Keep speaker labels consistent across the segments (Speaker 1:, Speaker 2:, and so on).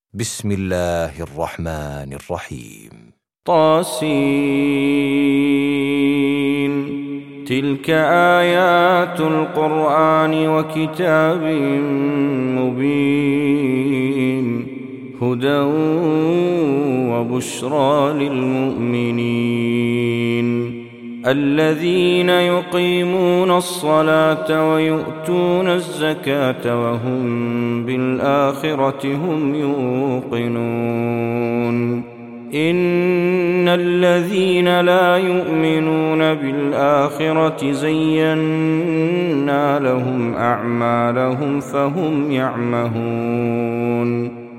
Speaker 1: بسم الله الرحمن الرحيم.
Speaker 2: طاسين. تلك آيات القرآن وكتاب مبين هدى وبشرى للمؤمنين الذين يقيمون الصلاة ويؤتون الزكاة وهم بالآخرة هم يوقنون إن الذين لا يؤمنون بالآخرة زينا لهم أعمالهم فهم يعمهون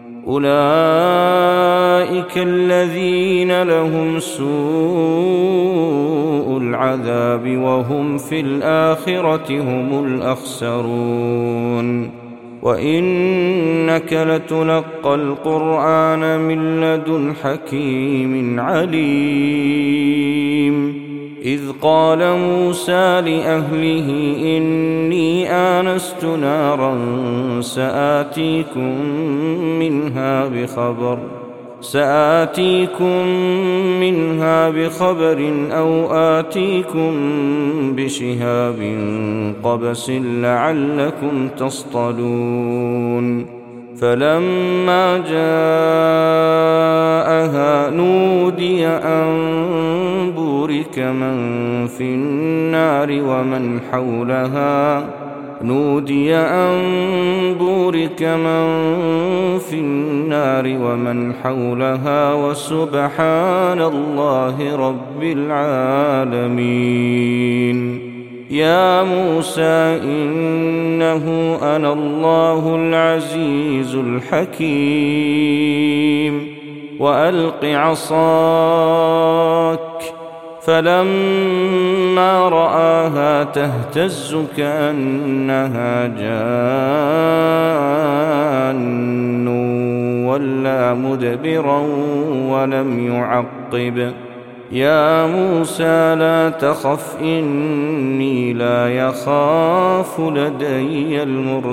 Speaker 2: أولئك الذين لهم سوء العذاب وهم في الآخرة هم الأخسرون وإنك لتلقى القرآن من لدن حكيم عليم إذ قال موسى لأهله إني آنست نارا سآتيكم منها بخبر أو آتيكم بشهاب قبس لعلكم تصطلون فلما جاءها نودي أن بورك من في النار ومن حولها وسبحان الله رب العالمين يا موسى إنه أنا الله العزيز الحكيم وألق عصاك فلما رآها تهتز كأنها جان ولا مدبرا ولم يعقب يا موسى لا تخف إني لا يخاف لدي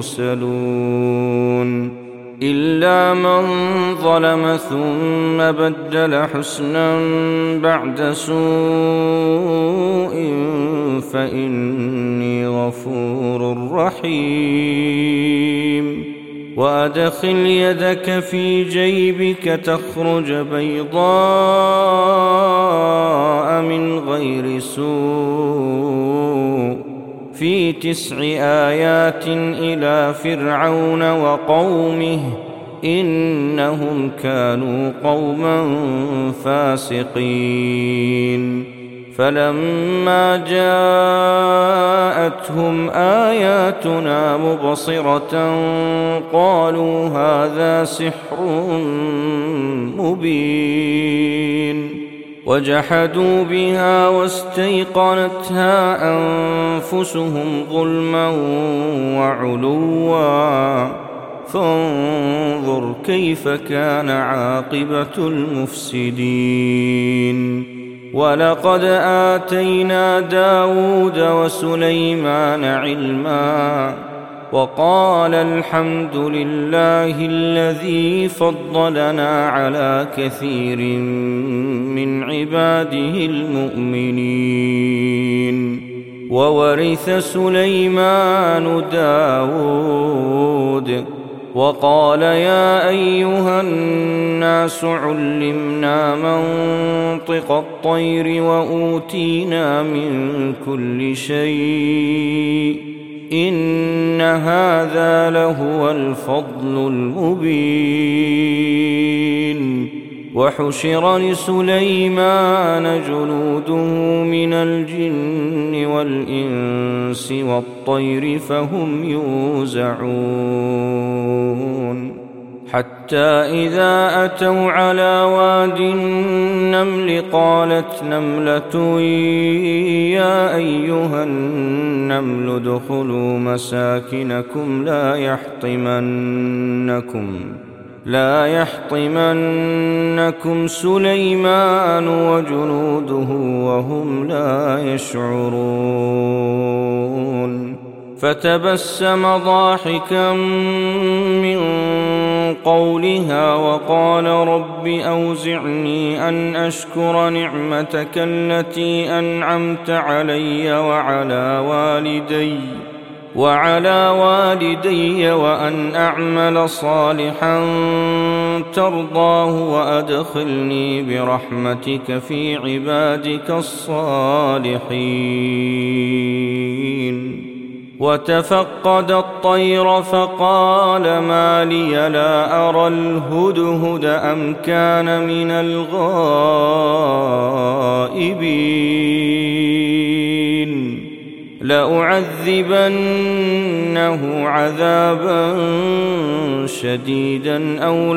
Speaker 2: المرسلون إلا من ظلم ثم بدل حسنا بعد سوء فإني غفور رحيم وأدخل يدك في جيبك تخرج بيضاء من غير سوء في 9 آيات إلى فرعون وقومه إنهم كانوا قوما فاسقين فلما جاءتهم آياتنا مبصرة قالوا هذا سحر مبين وجحدوا بها واستيقنتها أنفسهم ظلما وعلوا فانظر كيف كان عاقبة المفسدين ولقد آتينا داود وسليمان علما وقال الحمد لله الذي فضلنا على كثير من عباده المؤمنين وورث سليمان داود وقال يا أيها الناس علمنا منطق الطير وأوتينا من كل شيء إن هذا لهو الفضل المبين وحشر لسليمان جنوده من الجن والإنس والطير فهم يوزعون حتى إذا أتوا على واد النمل قالت نملة يا أيها النمل ادخلوا مساكنكم لا يحطمنكم سليمان وجنوده وهم لا يشعرون فتبسم ضاحكا من قولها وقال رب أوزعني أن أشكر نعمتك التي أنعمت علي وعلى والدي وأن أعمل صالحا ترضاه وأدخلني برحمتك في عبادك الصالحين. وتفقد الطير فقال ما لي لا أرى الهدهد أم كان من الغائبين لأعذبنه عذابا شديدا أو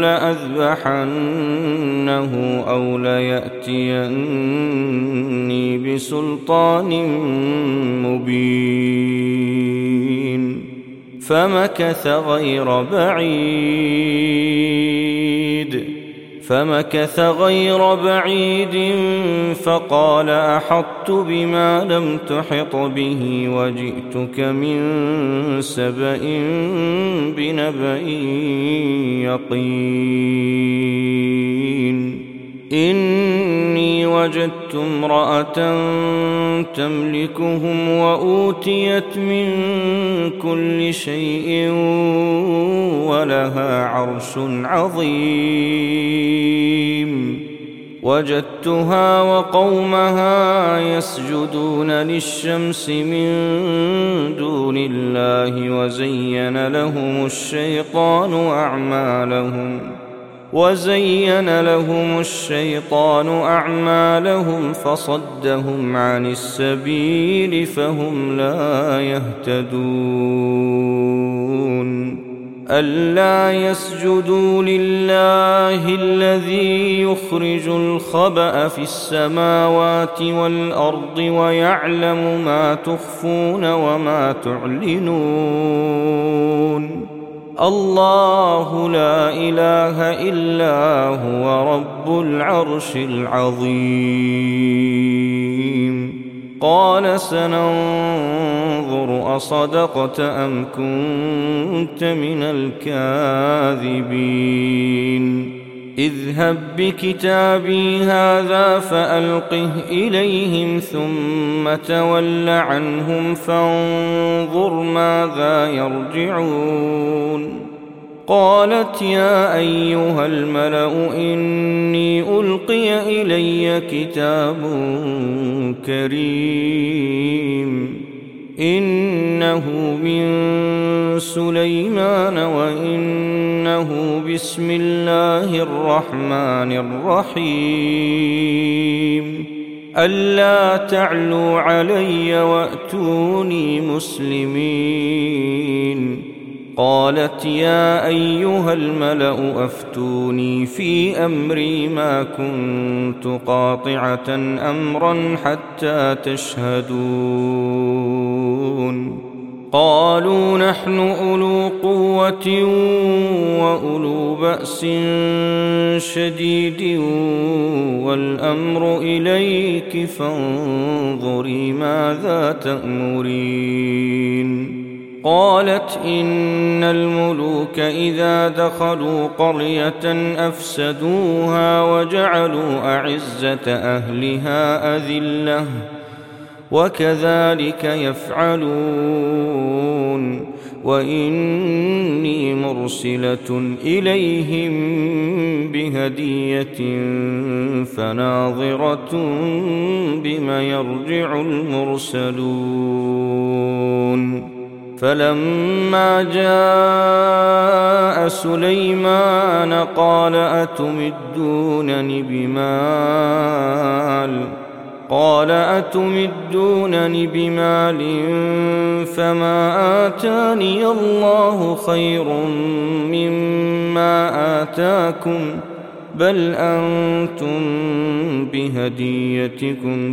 Speaker 2: لأذبحنه أو ليأتيني بسلطان مبين. فمكث غير بعيد فقال أحطت بما لم تحط به وجئتك من سبأ بنبأ يقين. إني وجدت امرأة تملكهم وأوتيت من كل شيء ولها عرش عظيم. وجدتها وقومها يسجدون للشمس من دون الله وزين لهم الشيطان أعمالهم فصدهم عن السبيل فهم لا يهتدون. ألا يسجدوا لله الذي يخرج الخبأ في السماوات والأرض ويعلم ما تخفون وما تعلنون. الله لا إله إلا هو رب العرش العظيم. قال سننظر أصدقت أم كنت من الكاذبين. اذهب بكتابي هذا فألقه إليهم ثم تول عنهم فانظر ماذا يرجعون. قالت يا أيها الملأ إني ألقي إلي كتاب كريم إنه من سليمان وإنه بسم الله الرحمن الرحيم. ألا تعلوا علي وأتوني مسلمين. قالت يا أيها الملأ أفتوني في أمري ما كنت قاطعة أمرا حتى تشهدون. قالوا نحن أولو قوة وأولو بأس شديد والأمر إليك فانظري ماذا تأمرين. قالت إن الملوك إذا دخلوا قرية أفسدوها وجعلوا أعزة أهلها أذلة وكذلك يفعلون. وإني مرسلة إليهم بهدية فناظرة بما يرجع المرسلون. فلما جاء سليمان قال أتمدونني بمال فما آتاني الله خير مما آتاكم بل أنتم بهديتكم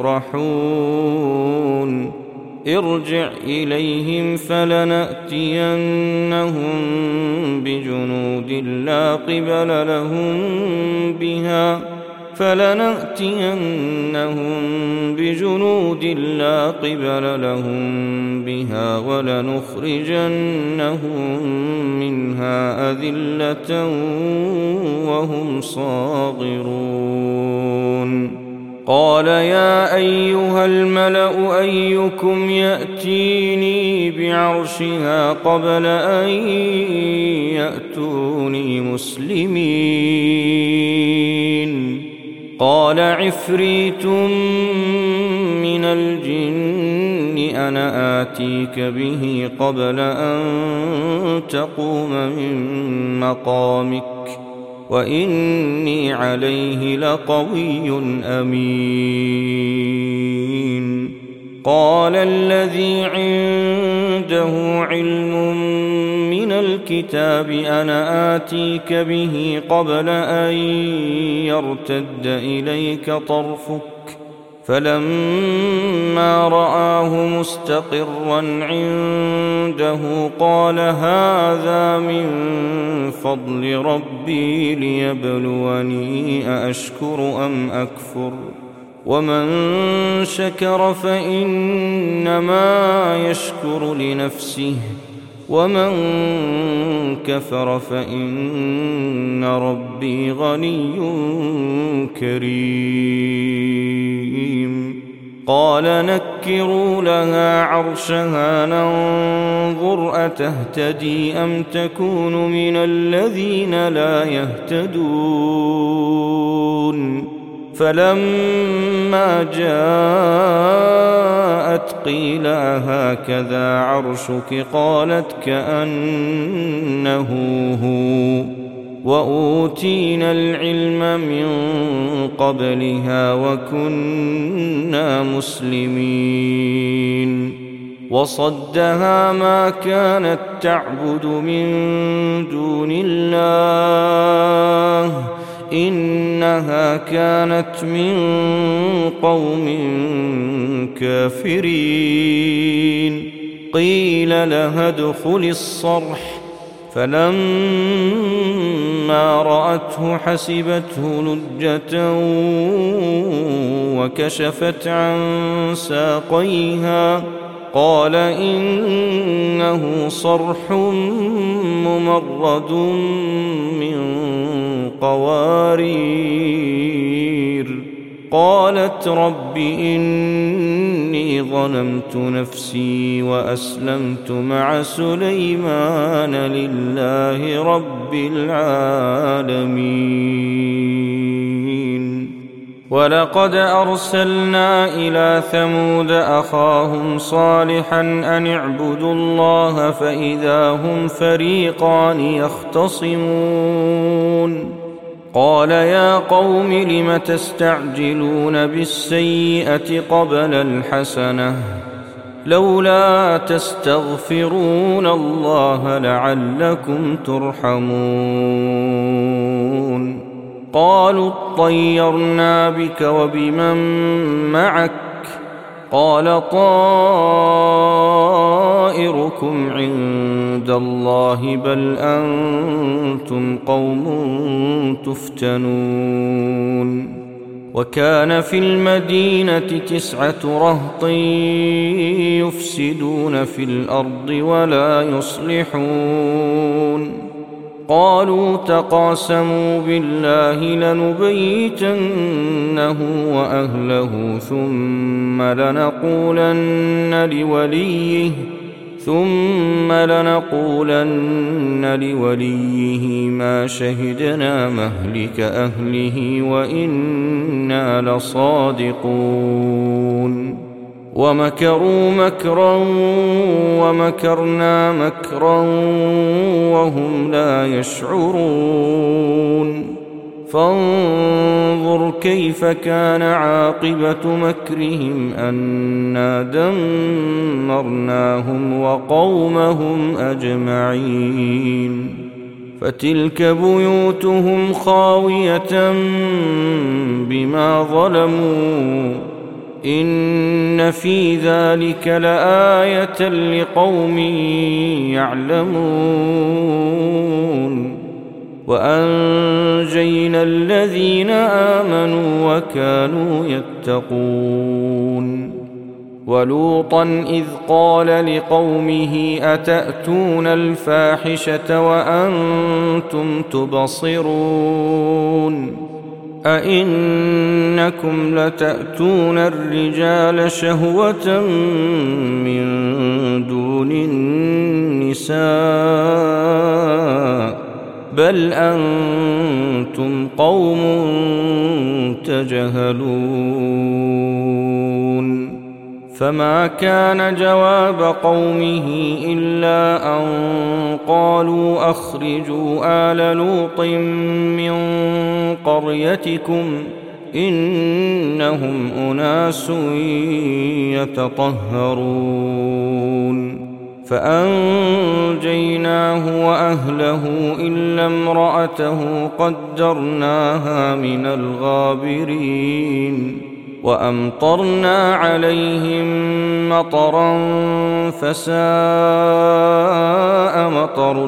Speaker 2: تفرحون. ارجع إليهم فلنأتينهم بجنود لا قبل لهم بها فلنأتينهم بجنود لا قبل لهم بها ولنخرجنهم منها أذلة وهم صاغرون قال يا أيها الملأ أيكم يأتيني بعرشها قبل أن يأتوني مسلمين قال عفريت من الجن أنا آتيك به قبل أن تقوم من مقامك وإني عليه لقوي أمين قال الذي عنده علم من الكتاب أنا آتيك به قبل أن يرتد إليك طرفك فلما رآه مستقرا عنده قال هذا من فضل ربي ليبلوني أأشكر أم أكفر ومن شكر فإنما يشكر لنفسه ومن كفر فإن ربي غني كريم قال نكروا لها عرشها ننظر أتهتدي أم تكون من الذين لا يهتدون فلما جاءت قيل هكذا عرشك قالت كأنه هو وأوتينا العلم من قبلها وكنا مسلمين وصدها ما كانت تعبد من دون الله إنها كانت من قوم كافرين قيل لها ادخل الصرح فلما رأته حسبته لجة وكشفت عن ساقيها قال إنه صرح ممرد من قوارير قالت رب إني ظلمت نفسي وأسلمت مع سليمان لله رب العالمين ولقد أرسلنا إلى ثمود أخاهم صالحا أن اعبدوا الله فإذا هم فريقان يختصمون قال يا قوم لم تستعجلون بالسيئة قبل الحسنة لولا تستغفرون الله لعلكم ترحمون قالوا اطيرنا بك وبمن معك قال طائركم عند الله بل أنتم قوم تفتنون وكان في المدينة 9 رهط يفسدون في الأرض ولا يصلحون قالوا تقاسموا بالله لنبيتنه وأهله ثم لنقولن لوليه ما شهدنا مهلك أهله وإنا لصادقون ومكروا مكرا ومكرنا مكرا وهم لا يشعرون فانظر كيف كان عاقبة مكرهم أنا دمرناهم وقومهم أجمعين فتلك بيوتهم خاوية بما ظلموا إن في ذلك لآية لقوم يعلمون وأنجينا الذين آمنوا وكانوا يتقون ولوطا إذ قال لقومه أتأتون الفاحشة وأنتم تبصرون أئنكم لتأتون الرجال شهوة من دون النساء بل أنتم قوم تجهلون فما كان جواب قومه إلا أن قالوا أخرجوا آل لوط من قريتكم إنهم أناس يتطهرون فأنجيناه وأهله إلا امرأته قدرناها من الغابرين وأمطرنا عليهم مطرا فساء مطر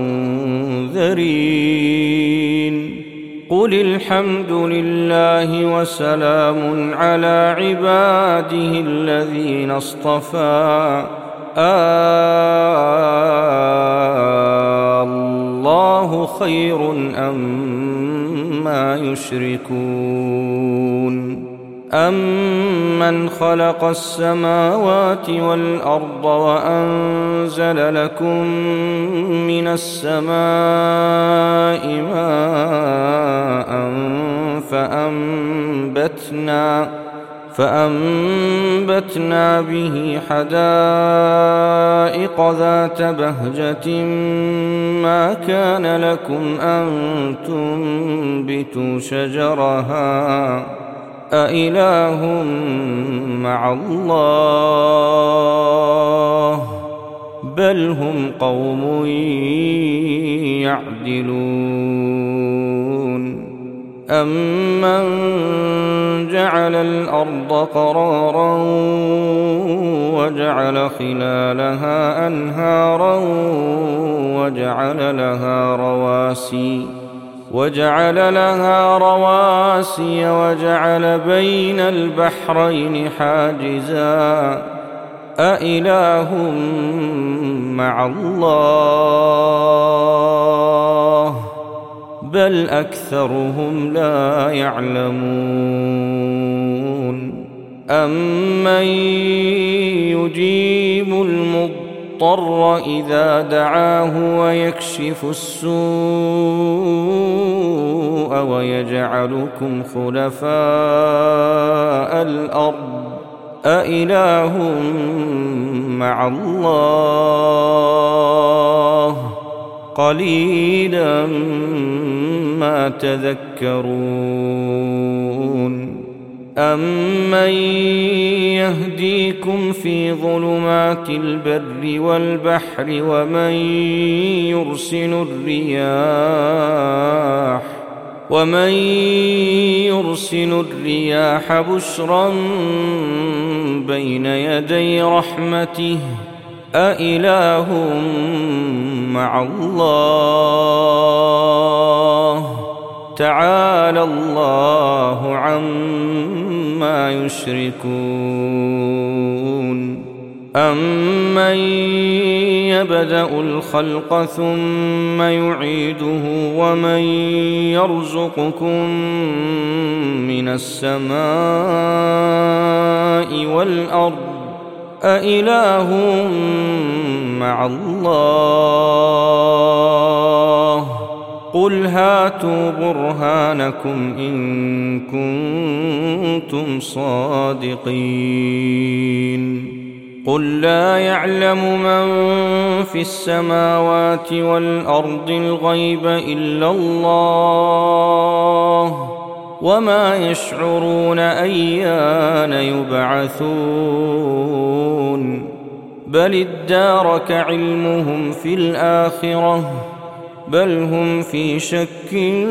Speaker 2: المنذرين قل الحمد لله وسلام على عباده الذين اصطفى الله خير أما يشركون أمن خلق السماوات والأرض وأنزل لكم من السماء ماء فأنبتنا به حدائق ذات بهجة ما كان لكم أن تنبتوا شجرها أإله مع الله بل هم قوم يعدلون أمن جعل الأرض قرارا وجعل خلالها أنهارا وجعل لها رواسي وجعل بين البحرين حاجزا أإله مع الله بل أكثرهم لا يعلمون أمن يجيب المضطر إذا دعاه ويكشف السوء ويجعلكم خلفاء الأرض أإله مع الله قليلا ما تذكرون أمن يهديكم في ظلمات البر والبحر ومن يرسل الرياح بشرا بين يدي رحمته أإله مع الله تعالى الله عما يشركون أمن يبدأ الخلق ثم يعيده ومن يرزقكم من السماء والأرض أإله مع الله قل هاتوا برهانكم إن كنتم صادقين قل لا يعلم من في السماوات والأرض الغيب إلا الله وما يشعرون أيان يبعثون بل ادارك علمهم في الآخرة بل هم في شك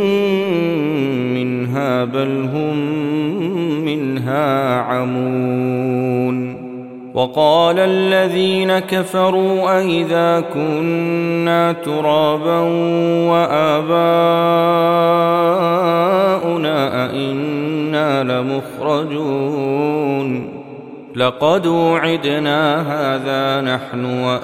Speaker 2: منها بل هم منها عمون وقال الذين كفروا أئذا كنا ترابا وآباؤنا أئنا لمخرجون لقد وعدنا هذا نحن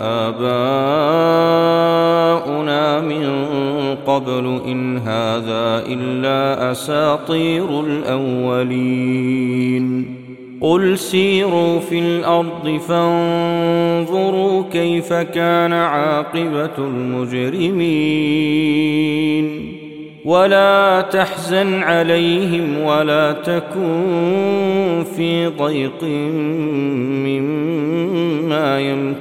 Speaker 2: وآباؤنا من قبل إن هذا إلا أساطير الأولين قل سيروا في الأرض فانظروا كيف كان عاقبة المجرمين ولا تحزن عليهم ولا تكن في ضيق مما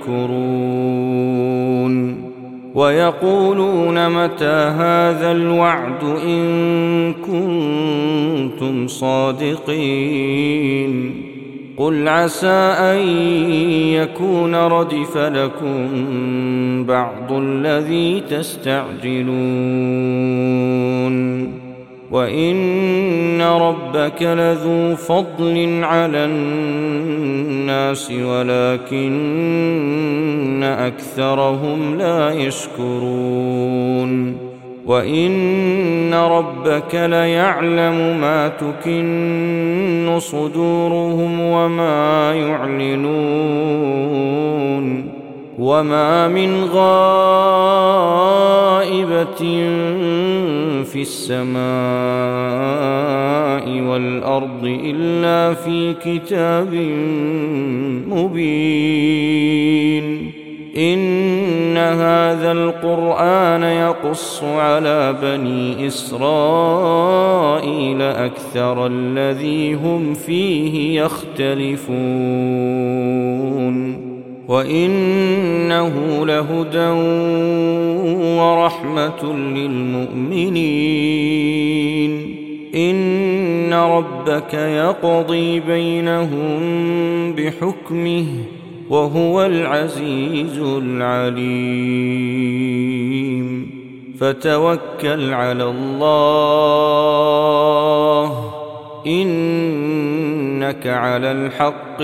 Speaker 2: يمكرون ويقولون متى هذا الوعد إن كنتم صادقين قل عسى أن يكون ردف لكم بعض الذي تستعجلون وإن ربك لذو فضل على الناس ولكن أكثرهم لا يشكرون وإن ربك ليعلم ما تكن صدورهم وما يعلنون وما من غائبة في السماء والأرض إلا في كتاب مبين إن هذا القرآن يقص على بني إسرائيل أكثر الذي هم فيه يختلفون وإنه لهدى ورحمة للمؤمنين إن ربك يقضي بينهم بحكمه وهو العزيز العليم فتوكل على الله إنك على الحق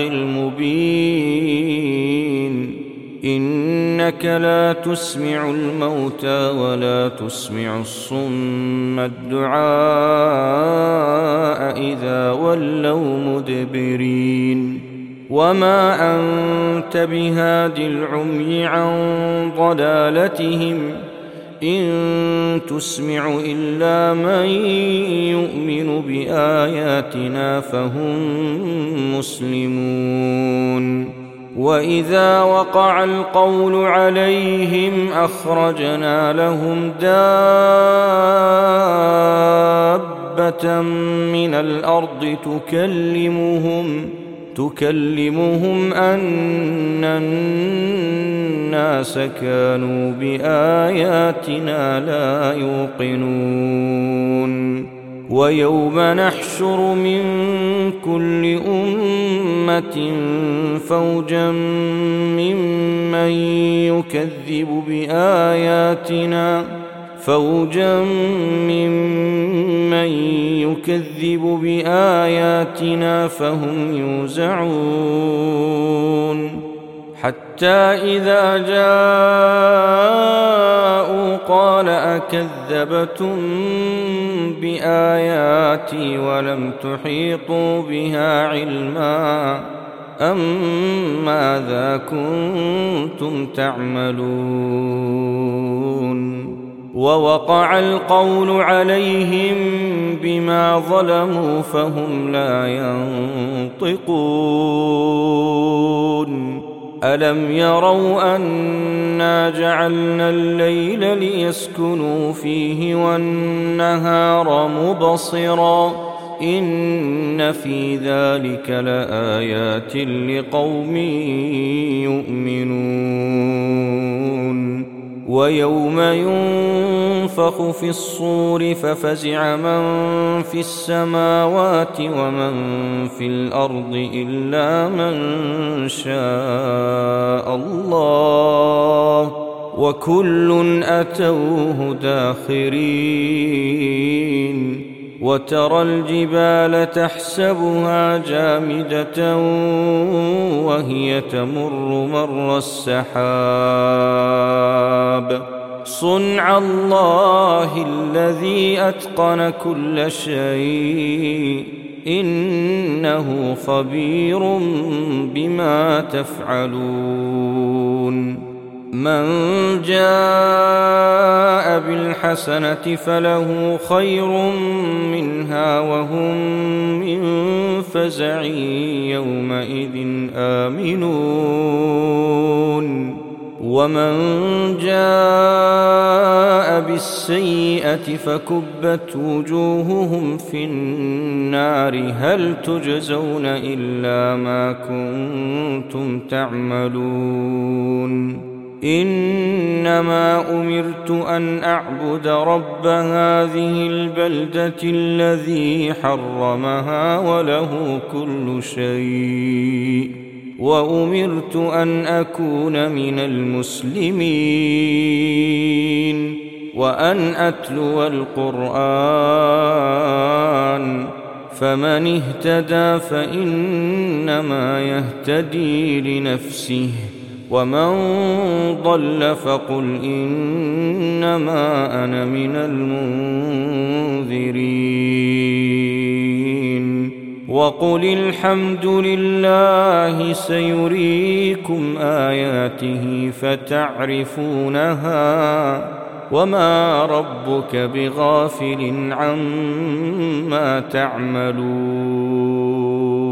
Speaker 2: المبين إنك لا تسمع الموتى ولا تسمع الصم الدعاء إذا ولوا مدبرين وما أنت بهاد العمي عن ضلالتهم إن تسمع إلا من يؤمن بآياتنا فهم مسلمون وإذا وقع القول عليهم أخرجنا لهم دابة من الأرض تكلمهم أن الناس كانوا بآياتنا لا يوقنون ويوم نحشر من كل أمة فوجا ممن يكذب بآياتنا فهم يوزعون حتى إذا جاءوا قال أكذبتم بآياتي ولم تحيطوا بها علما أم ماذا كنتم تعملون ووقع القول عليهم بما ظلموا فهم لا ينطقون ألم يروا أنا جعلنا الليل ليسكنوا فيه والنهار مبصرا إن في ذلك لآيات لقوم يؤمنون ويوم ينفخ في الصور ففزع من في السماوات ومن في الأرض إلا من شاء الله وكل أتوه داخرين وترى الجبال تحسبها جامدة وهي تمر مر السحاب صنع الله الذي أتقن كل شيء إنه خبير بما تفعلون من جاء بالحسنة فله خير منها وهم من فزع يومئذ آمنون ومن جاء بالسيئة فكبت وجوههم في النار هل تجزون إلا ما كنتم تعملون إنما أمرت أن أعبد رب هذه البلدة الذي حرمها وله كل شيء وأمرت أن أكون من المسلمين وأن أتلو القرآن فمن اهتدى فإنما يهتدي لنفسه ومن ضل فقل إنما أنا من المنذرين وقل الحمد لله سيريكم آياته فتعرفونها وما ربك بغافل عما تعملون